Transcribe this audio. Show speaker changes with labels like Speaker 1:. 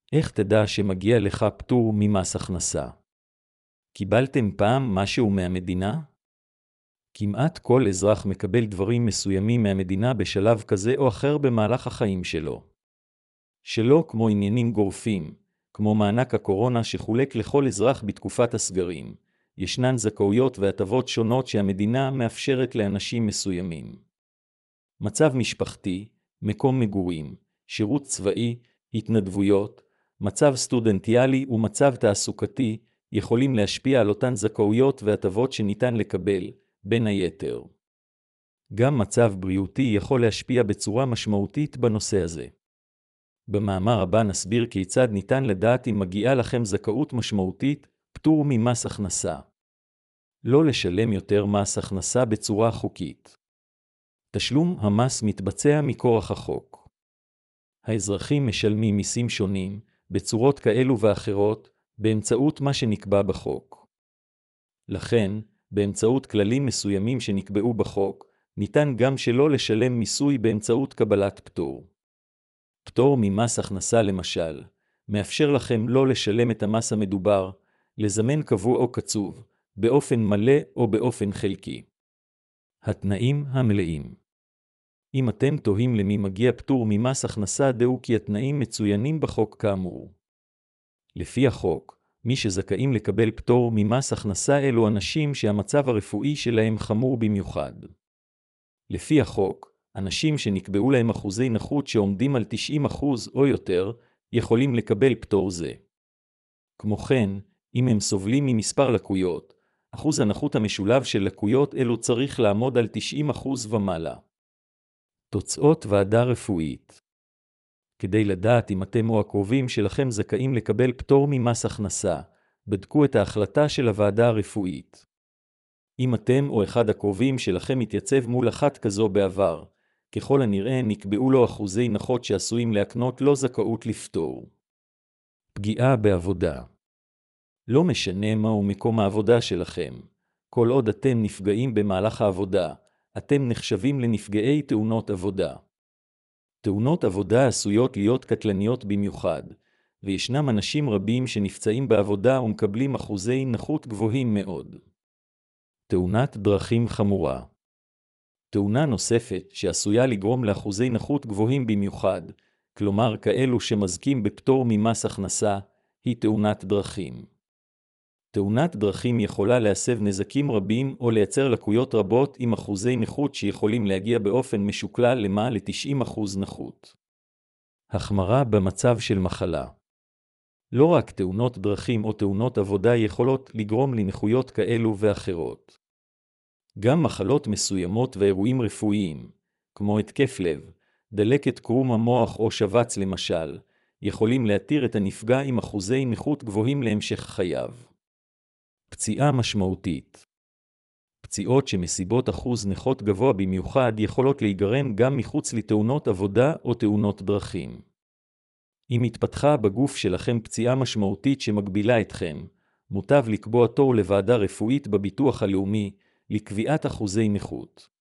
Speaker 1: איך תדע שמגיע לך פטור ממס הכנסה? קיבלתם פעם משהו מהמדינה? כמעט כל אזרח מקבל דברים מסוימים מהמדינה בשלב כזה או אחר במהלך החיים שלו. שלא כמו עניינים גורפים, כמו מענק הקורונה שחולק לכל אזרח בתקופת הסגרים, ישנן זכאויות והטבות שונות שהמדינה מאפשרת לאנשים מסוימים. מצב משפחתי, מקום מגורים, שירות צבאי, התנדבויות, מצב סטודנטיאלי ומצב תעסוקתי יכולים להשפיע על אותן זכאויות והטבות שניתן לקבל, בין היתר. גם מצב בריאותי יכול להשפיע בצורה משמעותית בנושא הזה. במאמר הבא נסביר כיצד ניתן לדעת אם מגיעה לכם זכאות משמעותית, פטור ממס הכנסה. לא לשלם יותר מס הכנסה בצורה חוקית. תשלום המס מתבצע מכורח החוק. האזרחים משלמים מיסים שונים, בצורות כאלו ואחרות, באמצעות מה שנקבע בחוק. לכן, באמצעות כללים מסוימים שנקבעו בחוק, ניתן גם שלא לשלם מיסוי באמצעות קבלת פטור. פטור ממס הכנסה למשל, מאפשר לכם לא לשלם את המס המדובר, לזמן קבוע או קצוב, באופן מלא או באופן חלקי. התנאים המלאים. אם אתם תוהים למי מגיע פטור ממס הכנסה, דעו כי התנאים מצוינים בחוק כאמור. לפי החוק, מי שזכאים לקבל פטור ממס הכנסה אלו אנשים שהמצב הרפואי שלהם חמור במיוחד. לפי החוק, אנשים שנקבעו להם אחוזי נכות שעומדים על 90% או יותר, יכולים לקבל פטור זה. כמו כן, אם הם סובלים ממספר לקויות, אחוז הנכות המשולב של לקויות אלו צריך לעמוד על 90% ומעלה. תוצאות ועדה רפואית. כדי לדעת אם אתם או הקרובים שלכם זכאים לקבל פטור ממס הכנסה, בדקו את ההחלטה של הוועדה הרפואית. אם אתם או אחד הקרובים שלכם התייצב מול אחת כזו בעבר, ככל הנראה נקבעו לו אחוזי נכות שעשויים להקנות לו זכאות לפטור. פגיעה בעבודה. לא משנה מהו מקום העבודה שלכם, כל עוד אתם נפגעים במהלך העבודה, אתם נחשבים לנפגעי תאונות עבודה. תאונות עבודה עשויות להיות קטלניות במיוחד, וישנם אנשים רבים שנפצעים בעבודה ומקבלים אחוזי נכות גבוהים מאוד. תאונת דרכים חמורה. תאונה נוספת שעשויה לגרום לאחוזי נכות גבוהים במיוחד, כלומר כאלו שמזכים בפטור ממס הכנסה, היא תאונת דרכים. תאונת דרכים יכולה להסב נזקים רבים או לייצר לקויות רבות עם אחוזי נכות שיכולים להגיע באופן משוקלל למעל ל-90% נכות. החמרה במצב של מחלה. לא רק תאונות דרכים או תאונות עבודה יכולות לגרום לנכויות כאלו ואחרות. גם מחלות מסוימות ואירועים רפואיים, כמו התקף לב, דלקת קרום המוח או שבץ למשל, יכולים להתיר את הנפגע עם אחוזי נכות גבוהים להמשך חייו. פציעה משמעותית. פציעות שמסיבות אחוז נכות גבוה במיוחד יכולות להיגרם גם מחוץ לתאונות עבודה או תאונות דרכים. אם התפתחה בגוף שלכם פציעה משמעותית שמגבילה אתכם, מוטב לקבוע תור לוועדה רפואית בביטוח הלאומי לקביעת אחוזי נכות.